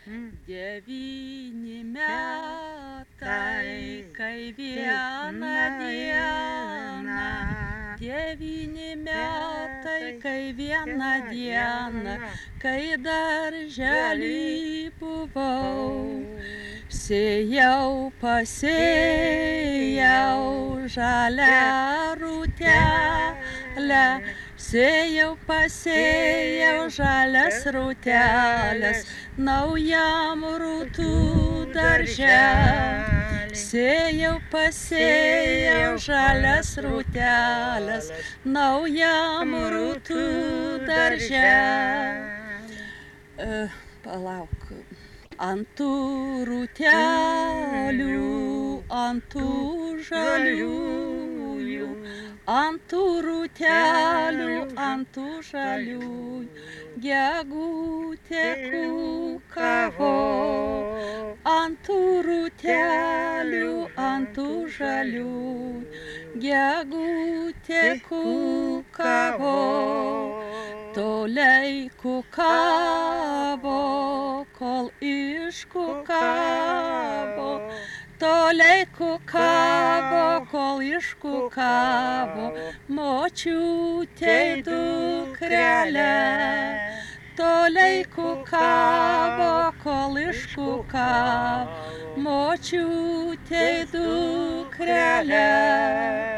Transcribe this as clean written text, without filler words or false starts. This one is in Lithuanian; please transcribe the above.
Devyni metai, kai vieną dieną. Devyni metai, kai vieną dieną, kai daržely buvau. Sėjau, pasėjau žalią rūtelę. Sėjau, pasėjau žalias rūteles naujam rūtų darže. Sėjau, pasėjau žalias rūteles naujam rūtų darže. Palauk. Ant tų rūtelių, ant tų žaliųjų, ant tų rūtelių, ant tų žaliųjų, gegutė kūkavo. Ant tų rūtelių, ant tų žaliųjų, gegutė kūkavo. Toliai kukavo, kol iškukavo. Toliai kukavo, kol iškukavo močiutei dukrelė. Toliai kukavo, kol iškukavo močiutei dukrelė.